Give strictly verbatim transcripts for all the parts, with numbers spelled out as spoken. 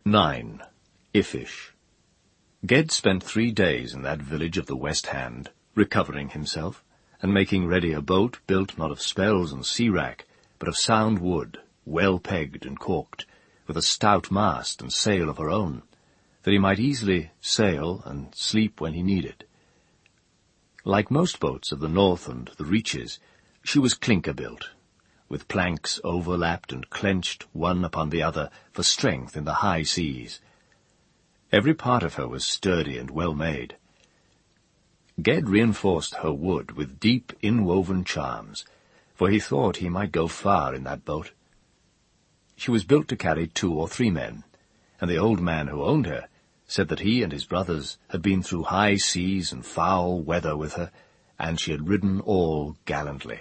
nine. Ifish. Ged spent three days in that village of the West Hand, recovering himself, and making ready a boat built not of spells and sea-wrack, but of sound wood, well pegged and caulked, with a stout mast and sail of her own, that he might easily sail and sleep when he needed. Like most boats of the north and the reaches, she was clinker-built, with planks overlapped and clenched one upon the other for strength in the high seas. Every part of her was sturdy and well made. Ged reinforced her wood with deep inwoven charms, for he thought he might go far in that boat. She was built to carry two or three men, and the old man who owned her said that he and his brothers had been through high seas and foul weather with her, and she had ridden all gallantly.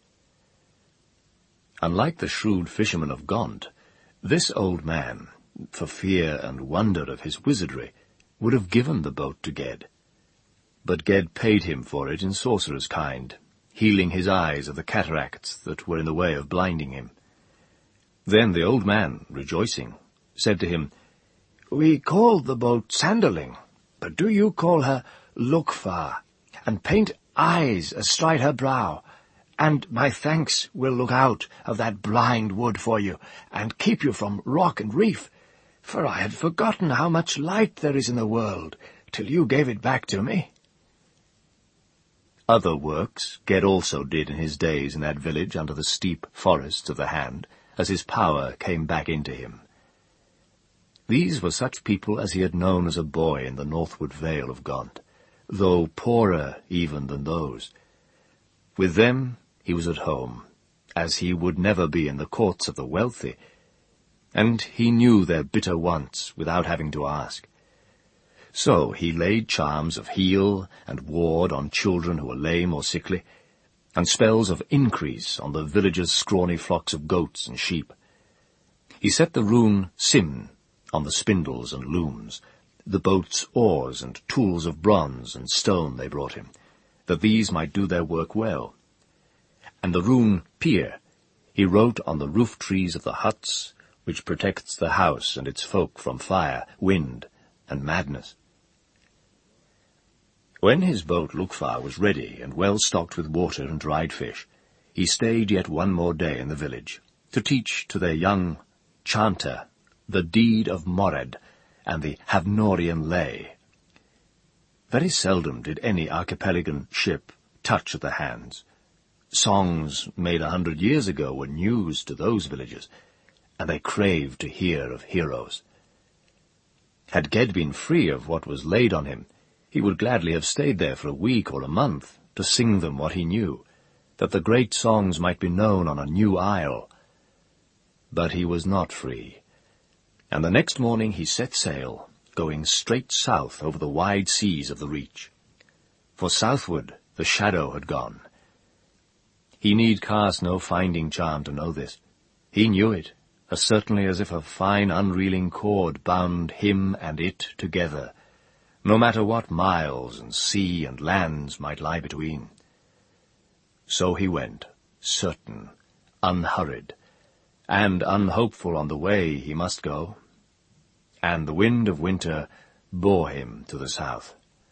Unlike the shrewd fisherman of Gaunt, this old man, for fear and wonder of his wizardry, would have given the boat to Ged. But Ged paid him for it in sorcerer's kind, healing his eyes of the cataracts that were in the way of blinding him. Then the old man, rejoicing, said to him, "We call the boat Sanderling, but do you call her Lookfar, and paint eyes astride her brow, and my thanks will look out of that blind wood for you, and keep you from rock and reef, for I had forgotten how much light there is in the world, till you gave it back to me." Other works Ged also did in his days in that village under the steep forests of the Hand, as his power came back into him. These were such people as he had known as a boy in the northward vale of Gaunt, though poorer even than those. With them he was at home, as he would never be in the courts of the wealthy, and he knew their bitter wants without having to ask. So he laid charms of heal and ward on children who were lame or sickly, and spells of increase on the villagers' scrawny flocks of goats and sheep. He set the rune Simn on the spindles and looms, the boat's oars and tools of bronze and stone they brought him, that these might do their work well. And the rune Pyr he wrote on the roof trees of the huts, which protects the house and its folk from fire, wind, and madness. When his boat Lookfar was ready and well stocked with water and dried fish, he stayed yet one more day in the village, to teach to their young chanter the deed of Mored and the Havnorian lay. Very seldom did any archipelagan ship touch at the hands. Songs made a hundred years ago were news to those villagers, and they craved to hear of heroes. Had Ged been free of what was laid on him, he would gladly have stayed there for a week or a month to sing them what he knew, that the great songs might be known on a new isle. But he was not free, and the next morning he set sail, going straight south over the wide seas of the Reach. For southward the shadow had gone. He need cast no finding charm to know this. He knew it, as certainly as if a fine unreeling cord bound him and it together, no matter what miles and sea and lands might lie between. So he went, certain, unhurried, and unhopeful on the way he must go, and the wind of winter bore him to the south.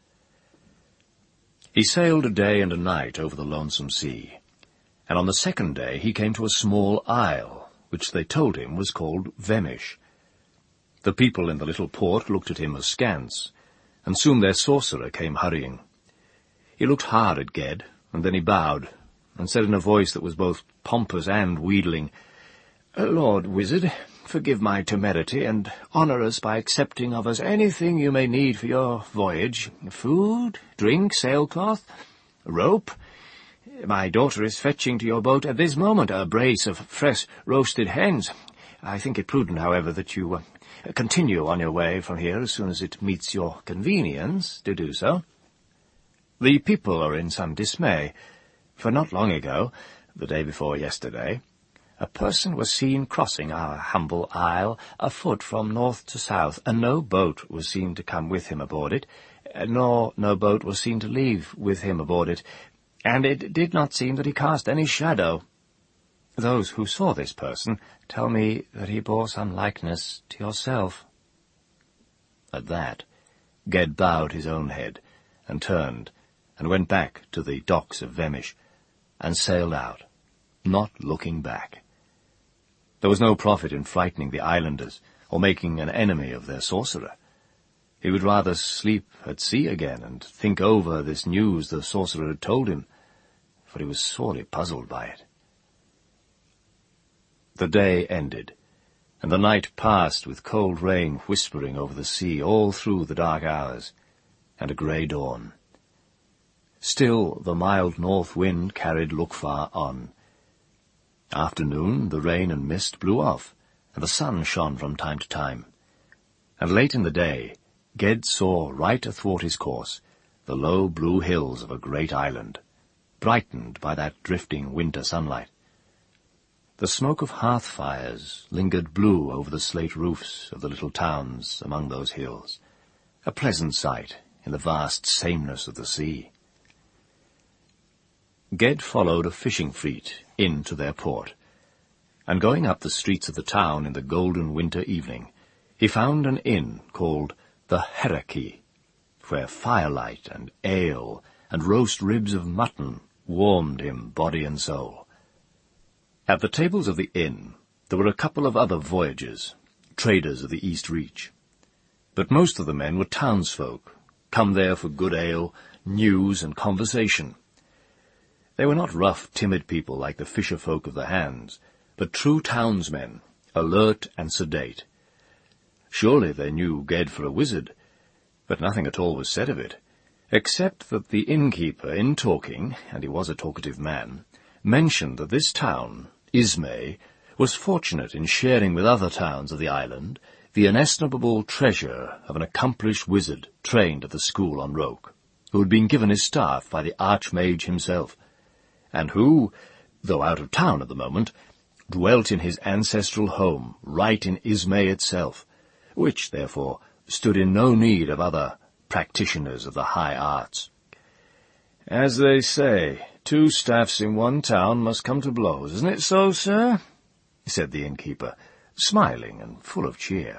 He sailed a day and a night over the lonesome sea, and on the second day he came to a small isle, which they told him was called Vemish. The people in the little port looked at him askance, and soon their sorcerer came hurrying. He looked hard at Ged, and then he bowed, and said in a voice that was both pompous and wheedling, "Lord Wizard, forgive my temerity, and honour us by accepting of us anything you may need for your voyage. Food, drink, sailcloth, rope. My daughter is fetching to your boat at this moment a brace of fresh roasted hens. I think it prudent, however, that you uh, continue on your way from here as soon as it meets your convenience to do so." The people are in some dismay, for not long ago, the day before yesterday, a person was seen crossing our humble isle afoot from north to south, and no boat was seen to come with him aboard it, nor no boat was seen to leave with him aboard it, and it did not seem that he cast any shadow. Those who saw this person tell me that he bore some likeness to yourself. At that, Ged bowed his own head, and turned, and went back to the docks of Vemish, and sailed out, not looking back. There was no profit in frightening the islanders, or making an enemy of their sorcerer. He would rather sleep at sea again, and think over this news the sorcerer had told him, for he was sorely puzzled by it. The day ended, and the night passed with cold rain whispering over the sea all through the dark hours, and a grey dawn. Still the mild north wind carried Lukvar on. Afternoon, the rain and mist blew off, and the sun shone from time to time. And late in the day, Ged saw right athwart his course the low blue hills of a great island, brightened by that drifting winter sunlight. The smoke of hearth fires lingered blue over the slate roofs of the little towns among those hills, a pleasant sight in the vast sameness of the sea. Ged followed a fishing fleet into their port, and going up the streets of the town in the golden winter evening, he found an inn called the Hierarchy, where firelight and ale and roast ribs of mutton warmed him body and soul. At the tables of the inn there were a couple of other voyagers, traders of the East Reach. But most of the men were townsfolk, come there for good ale, news, and conversation. They were not rough, timid people like the fisher folk of the Hands, but true townsmen, alert and sedate. Surely they knew Ged for a wizard, but nothing at all was said of it, except that the innkeeper, in talking, and he was a talkative man, mentioned that this town, Ismay, was fortunate in sharing with other towns of the island the inestimable treasure of an accomplished wizard trained at the school on Roke, who had been given his staff by the Archmage himself, and who, though out of town at the moment, dwelt in his ancestral home right in Ismay itself, which, therefore, stood in no need of other practitioners of the high arts. "As they say, two staffs in one town must come to blows, isn't it so, sir?" said the innkeeper, smiling and full of cheer.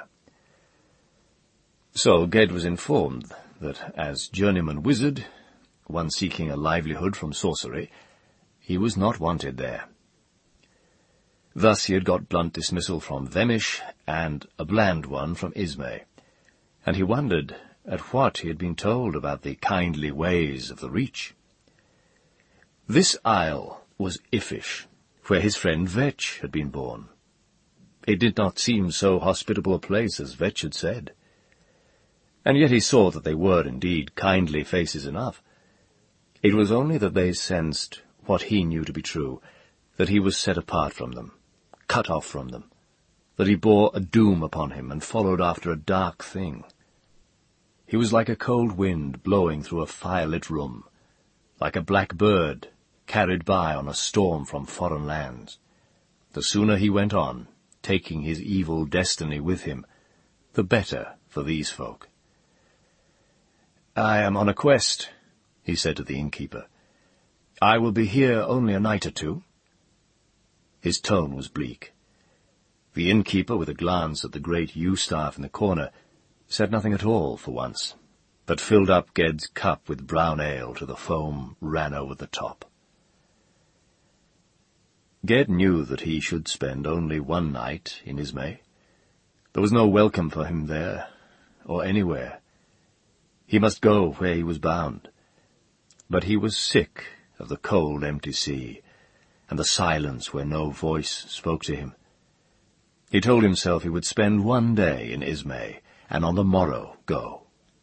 So Ged was informed that, as journeyman wizard, one seeking a livelihood from sorcery, he was not wanted there. Thus he had got blunt dismissal from Vemish, and a bland one from Ismay, and he wondered at what he had been told about the kindly ways of the Reach. This isle was Ifish, where his friend Vetch had been born. It did not seem so hospitable a place as Vetch had said. And yet he saw that they were indeed kindly faces enough. It was only that they sensed what he knew to be true, that he was set apart from them, cut off from them, that he bore a doom upon him and followed after a dark thing. He was like a cold wind blowing through a firelit room, like a black bird carried by on a storm from foreign lands. The sooner he went on, taking his evil destiny with him, the better for these folk. "I am on a quest," he said to the innkeeper. "I will be here only a night or two." His tone was bleak. The innkeeper, with a glance at the great yew-staff in the corner, said nothing at all for once, but filled up Ged's cup with brown ale till the foam ran over the top. Ged knew that he should spend only one night in Ismay. There was no welcome for him there, or anywhere. He must go where he was bound. But he was sick of the cold, empty sea, and the silence where no voice spoke to him. He told himself he would spend one day in Ismay, and on the morrow go.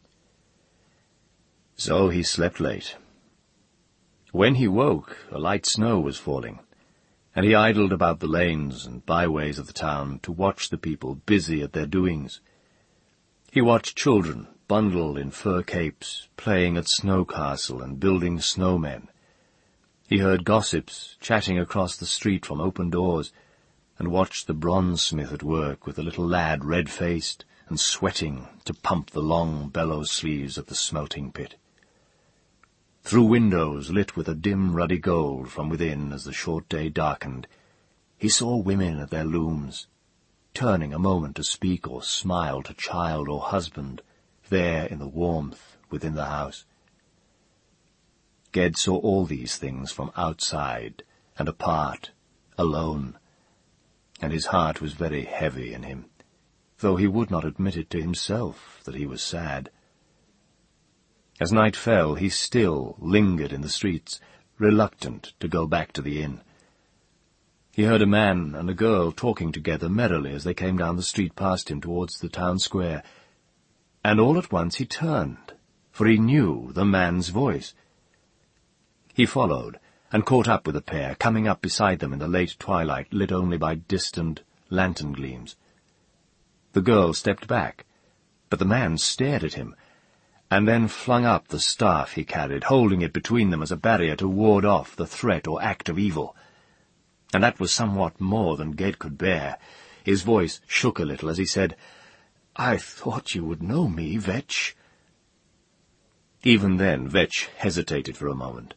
So he slept late. When he woke, a light snow was falling, and he idled about the lanes and byways of the town to watch the people busy at their doings. He watched children, bundled in fur capes, playing at snow castle and building snowmen. He heard gossips chatting across the street from open doors, and watched the bronze-smith at work with the little lad red-faced and sweating to pump the long bellows sleeves of the smelting pit. Through windows lit with a dim ruddy gold from within as the short day darkened, he saw women at their looms, turning a moment to speak or smile to child or husband, there in the warmth within the house. Ged saw all these things from outside, and apart, alone, and his heart was very heavy in him, though he would not admit it to himself that he was sad. As night fell, he still lingered in the streets, reluctant to go back to the inn. He heard a man and a girl talking together merrily as they came down the street past him towards the town square, and all at once he turned, for he knew the man's voice. He followed, and caught up with the pair, coming up beside them in the late twilight, lit only by distant lantern gleams. The girl stepped back, but the man stared at him, and then flung up the staff he carried, holding it between them as a barrier to ward off the threat or act of evil. And that was somewhat more than Ged could bear. His voice shook a little as he said, "I thought you would know me, Vetch." Even then Vetch hesitated for a moment.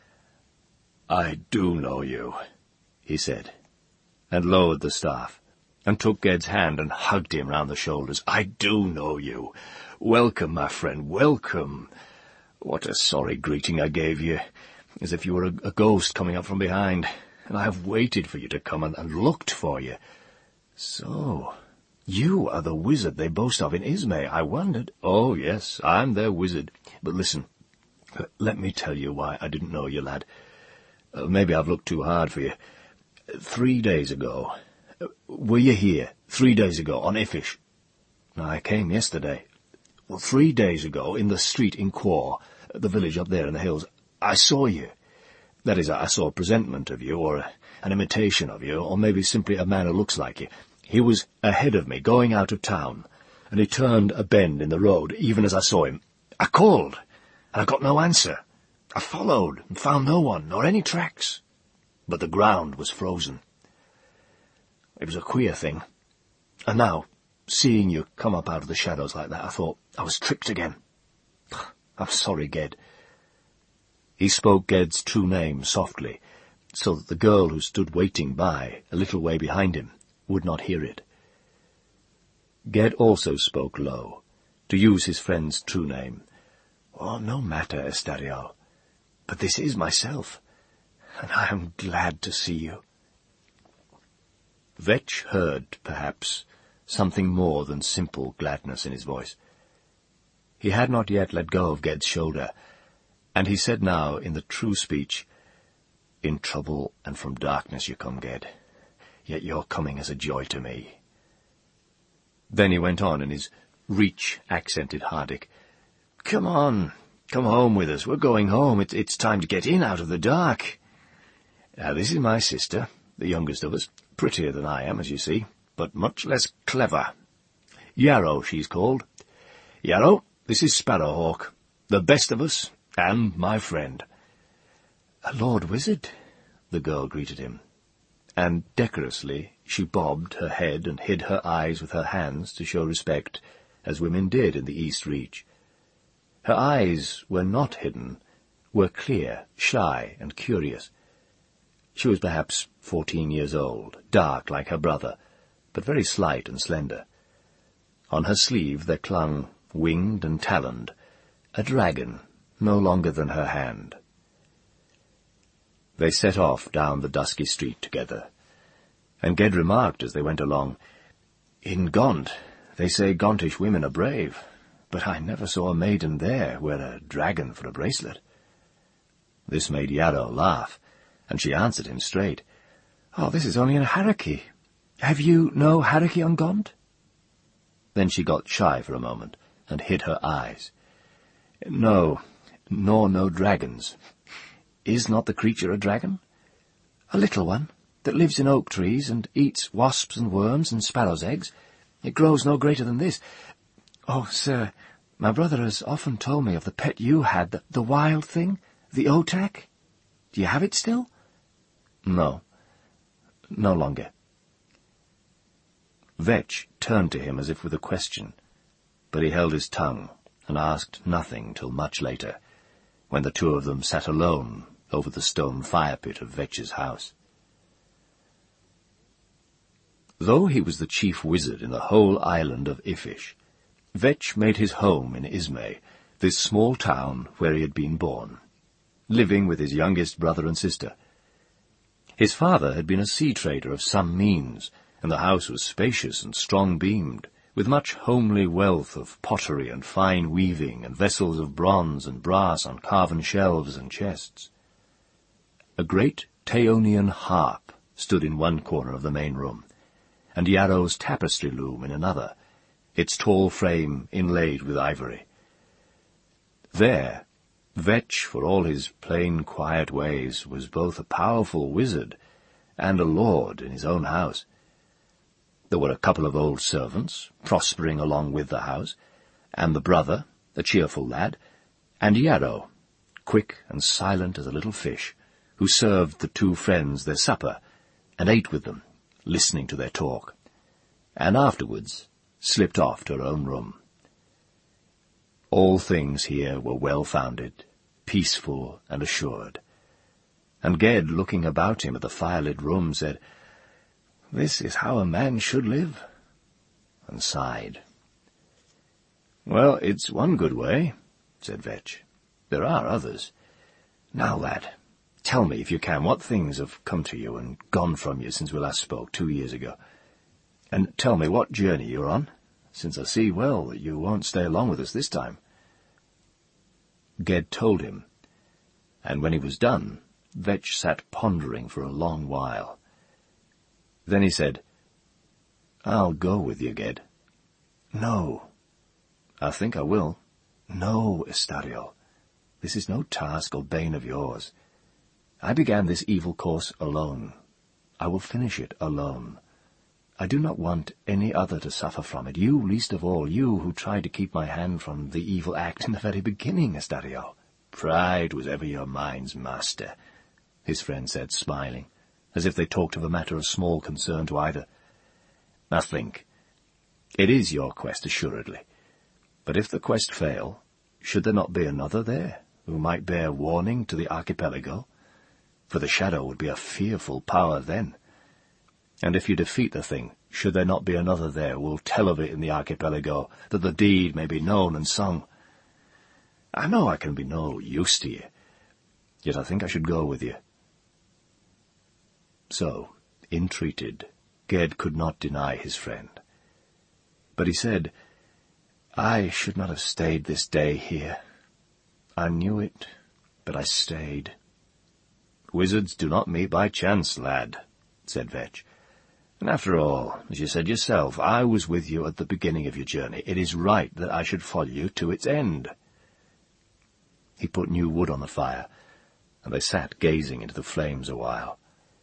"I do know you," he said, and lowered the staff, and took Ged's hand and hugged him round the shoulders. "I do know you. Welcome, my friend, welcome. What a sorry greeting I gave you, as if you were a, a ghost coming up from behind, and I have waited for you to come and, and looked for you. So, you are the wizard they boast of in Ismay, I wondered. Oh, yes, I'm their wizard. But listen, uh, let me tell you why I didn't know you, lad. Uh, maybe I've looked too hard for you. Three days ago, uh, were you here, three days ago, on Iffish? I came yesterday. Well, three days ago, in the street in Quor, the village up there in the hills, I saw you. That is, I saw a presentment of you, or a, an imitation of you, or maybe simply a man who looks like you. He was ahead of me, going out of town, and he turned a bend in the road, even as I saw him. I called, and I got no answer. I followed, and found no one, nor any tracks. But the ground was frozen. It was a queer thing. And now, seeing you come up out of the shadows like that, I thought I was tricked again. I'm sorry, Ged." He spoke Ged's true name softly, so that the girl who stood waiting by, a little way behind him, would not hear it. Ged also spoke low, to use his friend's true name. "Oh, no matter, Estariel, but this is myself, and I am glad to see you." Vetch heard, perhaps, something more than simple gladness in his voice. He had not yet let go of Ged's shoulder, and he said now, in the true speech, "In trouble and from darkness you come, Ged, yet your coming is a joy to me." Then he went on in his reach-accented Hardic, "Come on, come home with us. We're going home. It's, it's time to get in out of the dark. Now, this is my sister, the youngest of us, prettier than I am, as you see, but much less clever. Yarrow, she's called. Yarrow, this is Sparrowhawk, the best of us, and my friend." "A Lord Wizard," the girl greeted him, and decorously she bobbed her head and hid her eyes with her hands to show respect, as women did in the East Reach. Her eyes were not hidden, were clear, shy, and curious. She was perhaps fourteen years old, dark like her brother, but very slight and slender. On her sleeve there clung, winged and taloned, a dragon no longer than her hand. They set off down the dusky street together, and Ged remarked as they went along, "In Gaunt, they say Gauntish women are brave, but I never saw a maiden there wear a dragon for a bracelet." This made Yarrow laugh, and she answered him straight, "Oh, this is only a harricky. Have you no harricky on Gaunt?" Then she got shy for a moment, and hid her eyes. "No, nor no dragons. Is not the creature a dragon?" "A little one, that lives in oak trees, and eats wasps and worms and sparrows' eggs. It grows no greater than this. Oh, sir, my brother has often told me of the pet you had, the, the wild thing, the otak. Do you have it still?" "No, no longer." Vetch turned to him as if with a question, but he held his tongue and asked nothing till much later, when the two of them sat alone over the stone fire-pit of Vetch's house. Though he was the chief wizard in the whole island of Iffish, Vetch made his home in Ismay, this small town where he had been born, living with his youngest brother and sister. His father had been a sea trader of some means, and the house was spacious and strong-beamed, with much homely wealth of pottery and fine weaving, and vessels of bronze and brass on carven shelves and chests. A great Taonian harp stood in one corner of the main room, and Yarrow's tapestry loom in another, its tall frame inlaid with ivory. There, Vetch, for all his plain, quiet ways, was both a powerful wizard and a lord in his own house. There were a couple of old servants, prospering along with the house, and the brother, a cheerful lad, and Yarrow, quick and silent as a little fish, who served the two friends their supper, and ate with them, listening to their talk, and afterwards slipped off to her own room. All things here were well-founded, peaceful and assured, and Ged, looking about him at the firelit room, said, "This is how a man should live," and sighed. "Well, it's one good way," said Vetch. "There are others. Now, lad, tell me, if you can, what things have come to you and gone from you since we last spoke two years ago. And tell me what journey you're on, since I see well that you won't stay long with us this time." Ged told him, and when he was done, Vetch sat pondering for a long while. Then he said, "I'll go with you, Ged." "No." "I think I will." "No, Estario. This is no task or bane of yours. I began this evil course alone. I will finish it alone. I do not want any other to suffer from it, you least of all, you who tried to keep my hand from the evil act in the very beginning, Estario." "Pride was ever your mind's master," his friend said, smiling, as if they talked of a matter of small concern to either. "Now think. It is your quest, assuredly. But if the quest fail, should there not be another there, who might bear warning to the archipelago? For the shadow would be a fearful power then. And if you defeat the thing, should there not be another there who will tell of it in the archipelago, that the deed may be known and sung? I know I can be no use to you, yet I think I should go with you." So, entreated, Ged could not deny his friend. But he said, "I should not have stayed this day here. I knew it, but I stayed." "Wizards do not meet by chance, lad," said Vetch. "And after all, as you said yourself, I was with you at the beginning of your journey. It is right that I should follow you to its end." He put new wood on the fire, and they sat gazing into the flames a while.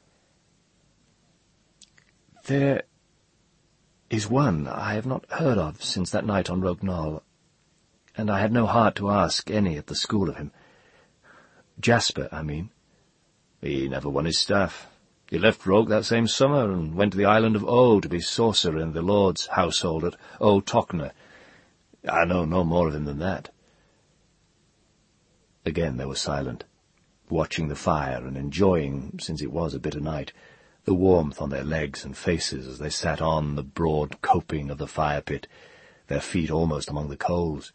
"There is one I have not heard of since that night on Rogue Knoll, and I had no heart to ask any at the school of him. Jasper, I mean." "He never won his staff. He left Rogue that same summer and went to the island of O to be sorcerer in the Lord's household at O Tochner. I know no more of him than that." Again they were silent, watching the fire and enjoying, since it was a bitter night, the warmth on their legs and faces as they sat on the broad coping of the fire-pit, their feet almost among the coals.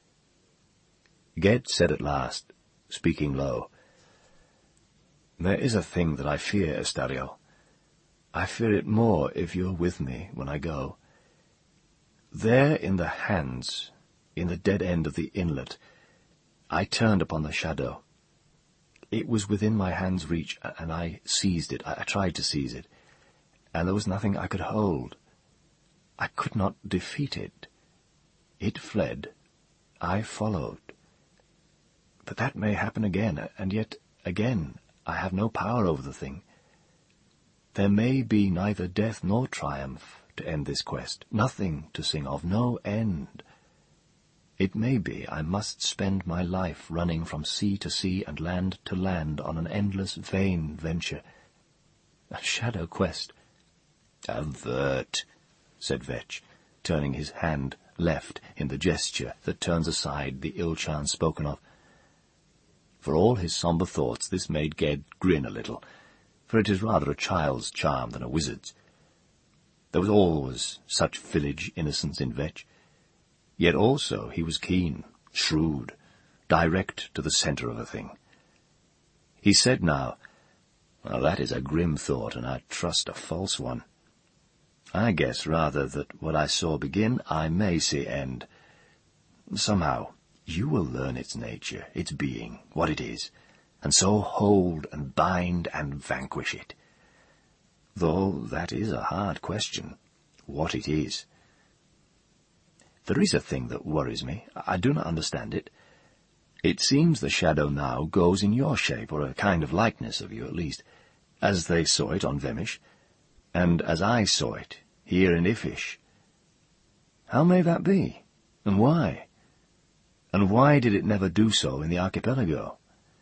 Ged said at last, speaking low, "There is a thing that I fear, Estario. I fear it more if you are with me when I go. There in the hands, in the dead end of the inlet, I turned upon the shadow. It was within my hand's reach, and I seized it. I, I tried to seize it, and there was nothing I could hold. I could not defeat it. It fled. I followed. But that may happen again, and yet, again, I have no power over the thing. There may be neither death nor triumph to end this quest, nothing to sing of, no end. It may be I must spend my life running from sea to sea and land to land on an endless, vain venture. A shadow quest." "Avert," said Vetch, turning his hand left in the gesture that turns aside the ill chance spoken of. For all his sombre thoughts, this made Ged grin a little, for it is rather a child's charm than a wizard's. There was always such village innocence in Vetch. Yet also he was keen, shrewd, direct to the centre of a thing. He said now, "Well, that is a grim thought, and I trust a false one. I guess rather that what I saw begin, I may see end. Somehow you will learn its nature, its being, what it is, and so hold and bind and vanquish it. Though that is a hard question, what it is. There is a thing that worries me. I do not understand it. It seems the shadow now goes in your shape, or a kind of likeness of you at least, as they saw it on Vemish, and as I saw it here in Ifish. How may that be, and why? And why did it never do so in the archipelago?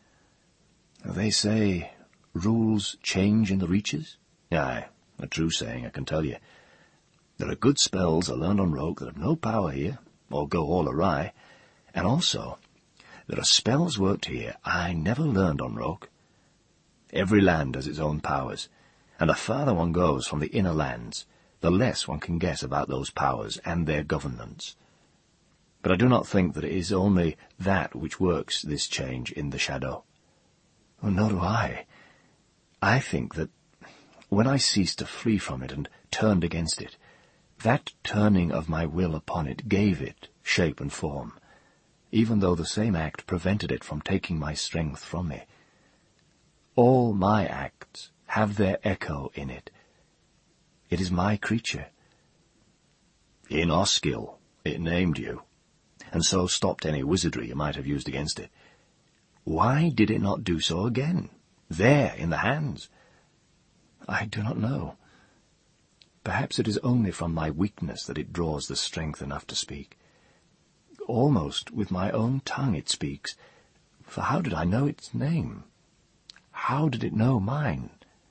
They say rules change in the reaches. Aye, a true saying, I can tell you. There are good spells I learned on Roke that have no power here, or go all awry, and also there are spells worked here I never learned on Roke. Every land has its own powers, and the farther one goes from the inner lands, the less one can guess about those powers and their governance. But I do not think that it is only that which works this change in the shadow. Oh, nor do I. I think that when I ceased to flee from it and turned against it, that turning of my will upon it gave it shape and form, even though the same act prevented it from taking my strength from me. All my acts have their echo in it. It is my creature. In Oskyll it named you, and so stopped any wizardry you might have used against it. Why did it not do so again, there in the hands? I do not know. Perhaps it is only from my weakness that it draws the strength enough to speak. Almost with my own tongue it speaks, for how did I know its name? How did it know mine?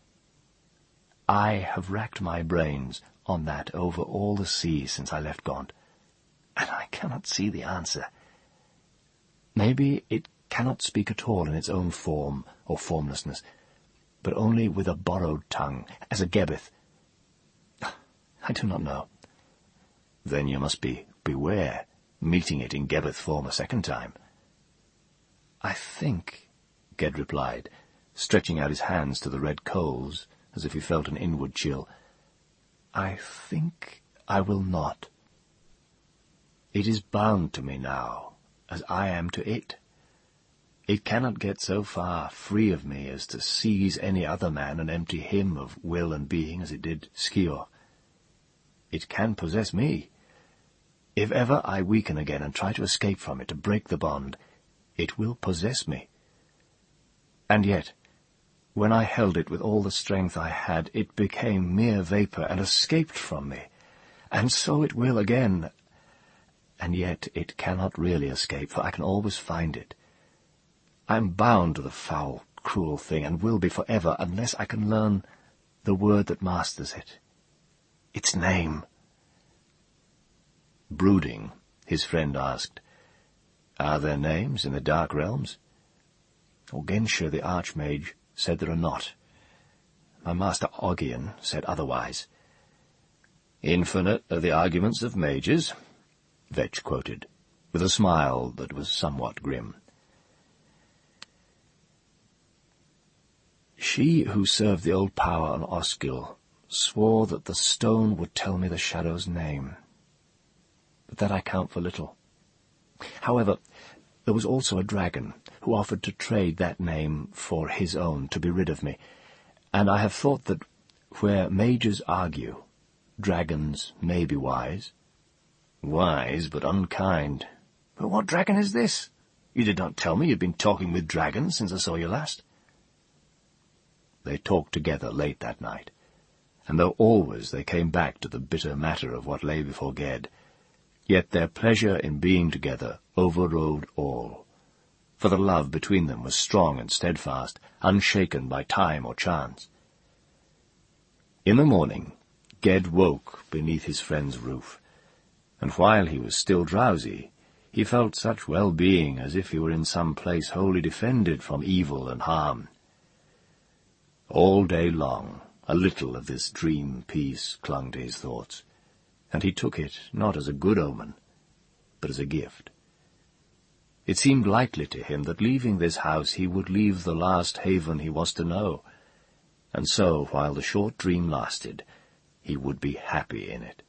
I have racked my brains on that over all the seas since I left Gaunt, and I cannot see the answer. Maybe it cannot speak at all in its own form or formlessness, but only with a borrowed tongue, as a Gebeth. I do not know. Then you must be beware, meeting it in Gebeth form a second time. I think, Ged replied, stretching out his hands to the red coals, as if he felt an inward chill, I think I will not. It is bound to me now, as I am to it. It cannot get so far free of me as to seize any other man and empty him of will and being as it did Skior. It can possess me. If ever I weaken again and try to escape from it, to break the bond, it will possess me. And yet, when I held it with all the strength I had, it became mere vapour and escaped from me, and so it will again. And yet it cannot really escape, for I can always find it. I am bound to the foul, cruel thing, and will be for ever, unless I can learn the word that masters it. Its name. Brooding, his friend asked, Are there names in the dark realms? Orgenshire the Archmage said there are not. My master Ogian said otherwise. Infinite are the arguments of mages, Vetch quoted, with a smile that was somewhat grim. She who served the old power on Oskyll swore that the stone would tell me the shadow's name, but that I count for little. However, there was also a dragon who offered to trade that name for his own to be rid of me, and I have thought that where mages argue, dragons may be wise. Wise, but unkind. But what dragon is this? You did not tell me you'd been talking with dragons since I saw you last. They talked together late that night, and though always they came back to the bitter matter of what lay before Ged, yet their pleasure in being together overrode all, for the love between them was strong and steadfast, unshaken by time or chance. In the morning, Ged woke beneath his friend's roof, and while he was still drowsy, he felt such well-being as if he were in some place wholly defended from evil and harm. All day long, a little of this dream peace clung to his thoughts, and he took it not as a good omen, but as a gift. It seemed likely to him that leaving this house he would leave the last haven he was to know, and so, while the short dream lasted, he would be happy in it.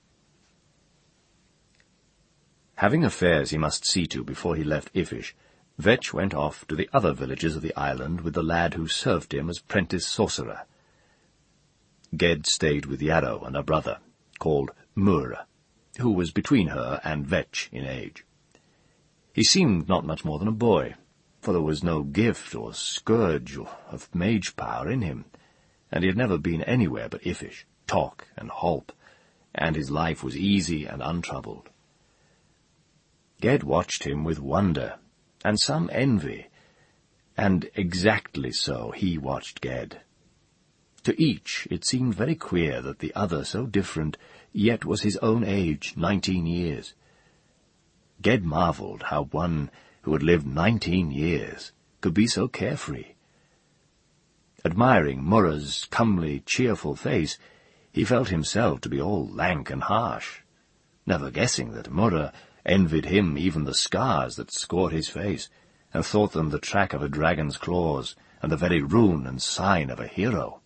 Having affairs he must see to before he left Ifish, Vetch went off to the other villages of the island with the lad who served him as prentice sorcerer. Ged stayed with Yarrow and her brother, called Mur, who was between her and Vetch in age. He seemed not much more than a boy, for there was no gift or scourge of mage power in him, and he had never been anywhere but Ifish, Talk and Holp, and his life was easy and untroubled. Ged watched him with wonder, and some envy, and exactly so he watched Ged. To each it seemed very queer that the other, so different, yet was his own age, nineteen years. Ged marvelled how one who had lived nineteen years could be so carefree. Admiring Murra's comely, cheerful face, he felt himself to be all lank and harsh, never guessing that Murra envied him even the scars that scored his face, and thought them the track of a dragon's claws, and the very rune and sign of a hero.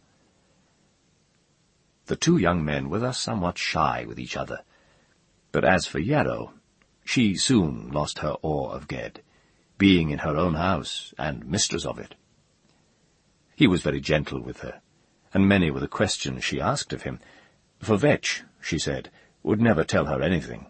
The two young men were thus somewhat shy with each other, but as for Yarrow, she soon lost her awe of Ged, being in her own house and mistress of it. He was very gentle with her, and many were the questions she asked of him, for Vetch, she said, would never tell her anything.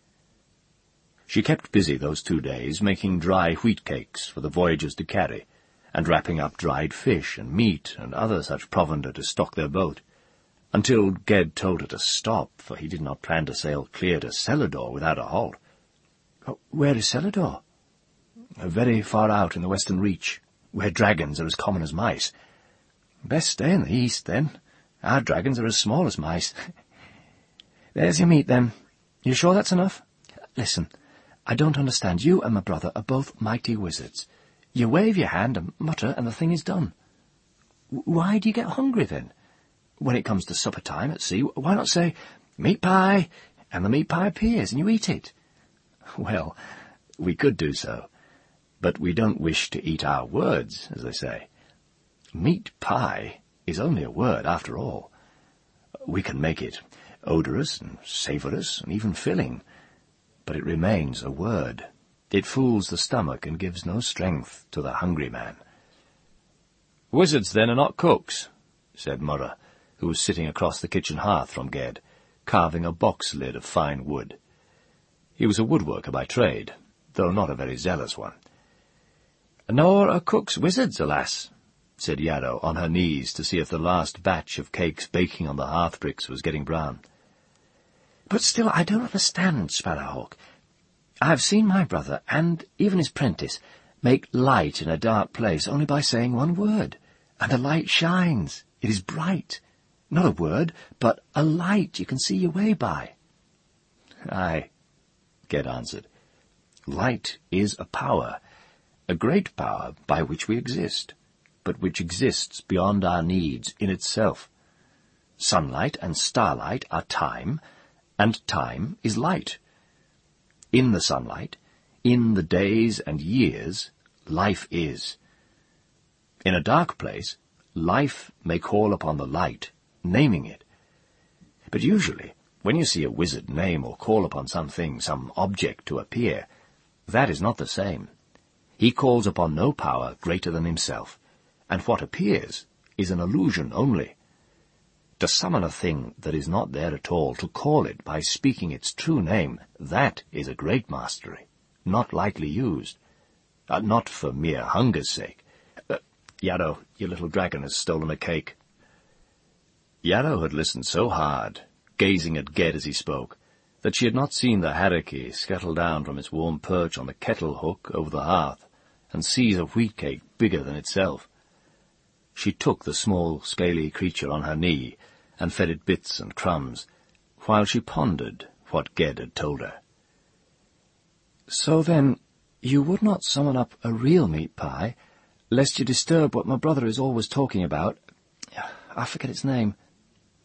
She kept busy those two days making dry wheat cakes for the voyagers to carry, and wrapping up dried fish and meat and other such provender to stock their boat, until Ged told her to stop, for he did not plan to sail clear to Celador without a halt. Oh, where is Celador? Very far out in the western reach, where dragons are as common as mice. Best stay in the east, then. Our dragons are as small as mice. There's your meat, then. You sure that's enough? Listen, I don't understand. You and my brother are both mighty wizards. You wave your hand and mutter, and the thing is done. Why do you get hungry, then? When it comes to supper time at sea, why not say, meat pie, and the meat pie appears, and you eat it? Well, we could do so, but we don't wish to eat our words, as they say. Meat pie is only a word, after all. We can make it odorous and savourous and even filling, but it remains a word. It fools the stomach and gives no strength to the hungry man. Wizards, then, are not cooks, said Murra, who was sitting across the kitchen hearth from Ged, carving a box lid of fine wood. He was a woodworker by trade, though not a very zealous one. Nor are cooks wizards, alas, said Yarrow, on her knees to see if the last batch of cakes baking on the hearth-bricks was getting brown. But still, I don't understand, Sparrowhawk. I have seen my brother, and even his prentice, make light in a dark place only by saying one word, and the light shines. It is bright. Not a word, but a light you can see your way by. Aye, Ged answered. Light is a power, a great power by which we exist, but which exists beyond our needs in itself. Sunlight and starlight are time, and time is light. In the sunlight, in the days and years, life is. In a dark place, life may call upon the light, naming it. But usually, when you see a wizard name or call upon something, some object to appear, that is not the same. He calls upon no power greater than himself, and what appears is an illusion only. To summon a thing that is not there at all, to call it by speaking its true name, that is a great mastery, not lightly used, uh, not for mere hunger's sake. Uh, Yarrow, your little dragon has stolen a cake. Yarrow had listened so hard, gazing at Ged as he spoke, that she had not seen the harricky scuttle down from its warm perch on the kettle hook over the hearth, and seize a wheat cake bigger than itself. She took the small, scaly creature on her knee, and fed it bits and crumbs, while she pondered what Ged had told her. So then, you would not summon up a real meat pie, lest you disturb what my brother is always talking about. I forget its name.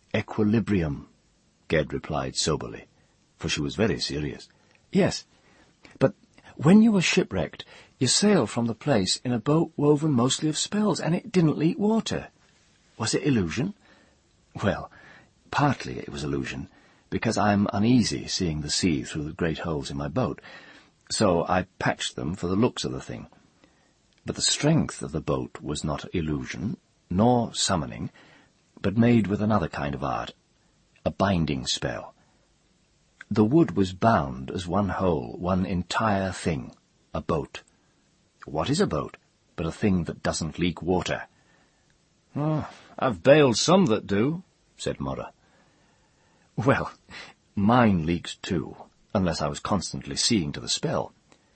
Equilibrium, Ged replied soberly, for she was very serious. Yes, But when you were shipwrecked, you sailed from the place in a boat woven mostly of spells, and it didn't leak water. Was it illusion? Well, partly it was illusion, because I'm uneasy seeing the sea through the great holes in my boat, so I patched them for the looks of the thing. But the strength of the boat was not illusion, nor summoning, but made with another kind of art, a binding spell. The wood was bound as one whole, one entire thing, a boat. What is a boat but a thing that doesn't leak water? Oh, I've bailed some that do, said Murrah. Well, mine leaked too, unless I was constantly seeing to the spell.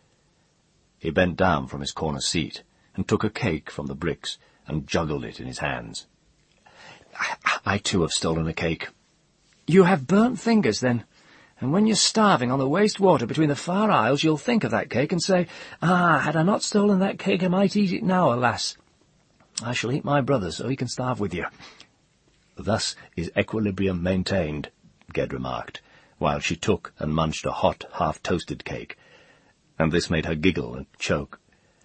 He bent down from his corner seat and took a cake from the bricks and juggled it in his hands. I, I too have stolen a cake. You have burnt fingers, then, and when you're starving on the waste water between the far isles, you'll think of that cake and say, Ah, had I not stolen that cake, I might eat it now, alas. I shall eat my brother, so he can starve with you. Thus is equilibrium maintained, Ged remarked, while she took and munched a hot, half-toasted cake, and this made her giggle and choke.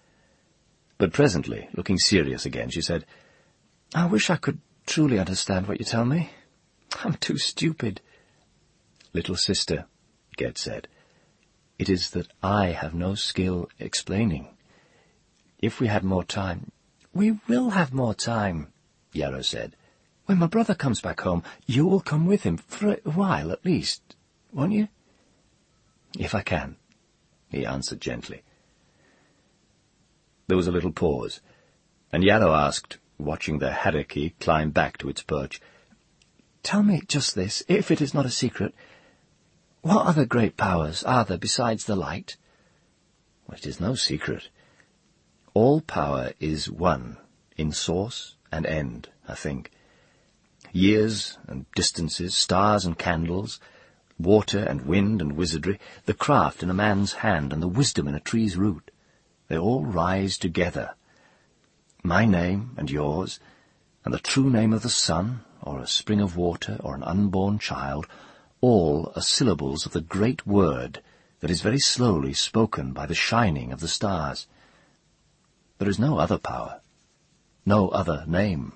But presently, looking serious again, she said, I wish I could truly understand what you tell me. I'm too stupid. Little sister, Ged said, it is that I have no skill explaining. If we had more time— We will have more time, Yarrow said. When my brother comes back home, you will come with him, for a while at least, won't you? If I can, he answered gently. There was a little pause, and Yarrow asked, watching the haddocky climb back to its perch, Tell me just this, if it is not a secret. What other great powers are there besides the light? Well, it is no secret. All power is one, in source and end, I think. Years and distances, stars and candles, water and wind and wizardry, the craft in a man's hand and the wisdom in a tree's root, they all rise together. My name and yours, and the true name of the sun, or a spring of water, or an unborn child, all are syllables of the great word that is very slowly spoken by the shining of the stars. There is no other power, no other name.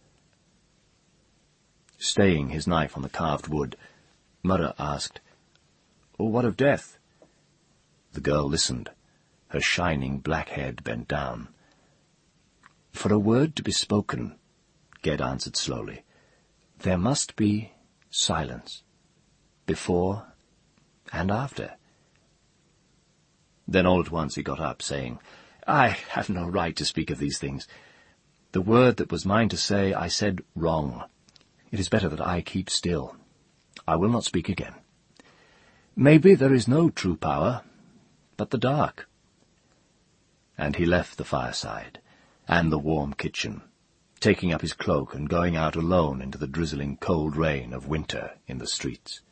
Staying his knife on the carved wood, Murrah asked, Oh, what of death? The girl listened, her shining black head bent down. For a word to be spoken, Ged answered slowly, there must be silence, before and after. Then all at once he got up, saying, I have no right to speak of these things. The word that was mine to say, I said wrong. It is better that I keep still. I will not speak again. Maybe there is no true power, but the dark. And he left the fireside and the warm kitchen, taking up his cloak and going out alone into the drizzling cold rain of winter in the streets.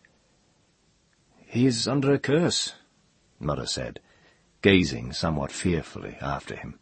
He is under a curse, Murrah said, gazing somewhat fearfully after him.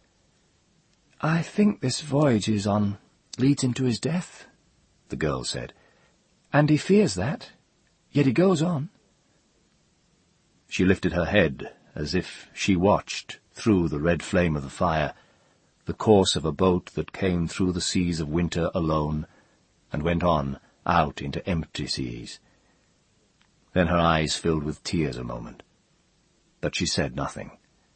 I think this voyage is on leads him to his death, the girl said, and he fears that, yet he goes on. She lifted her head as if she watched, through the red flame of the fire, the course of a boat that came through the seas of winter alone and went on out into empty seas. Then her eyes filled with tears a moment, but she said nothing.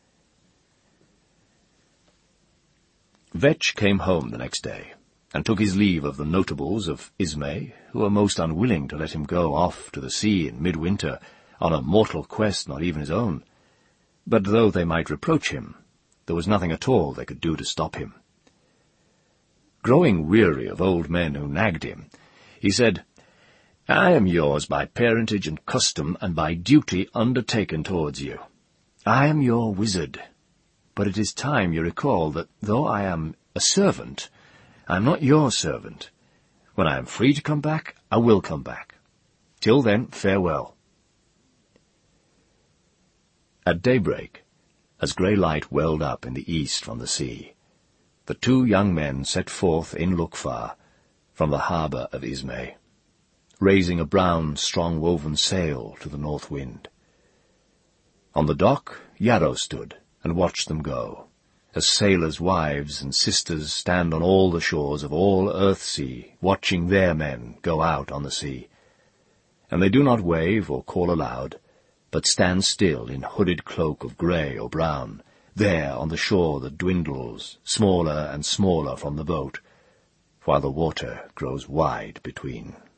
Vetch came home the next day, and took his leave of the notables of Ismay, who were most unwilling to let him go off to the sea in midwinter on a mortal quest not even his own. But though they might reproach him, there was nothing at all they could do to stop him. Growing weary of old men who nagged him, he said, I am yours by parentage and custom and by duty undertaken towards you. I am your wizard, but it is time you recall that though I am a servant, I am not your servant. When I am free to come back, I will come back. Till then, farewell. At daybreak, as grey light welled up in the east from the sea, the two young men set forth in Lukfar from the harbour of Ismay, raising a brown, strong-woven sail to the north wind. On the dock Yarrow stood, and watched them go, as sailors' wives and sisters stand on all the shores of all Earthsea, watching their men go out on the sea. And they do not wave or call aloud, but stand still in hooded cloak of grey or brown, there on the shore that dwindles, smaller and smaller from the boat, while the water grows wide between.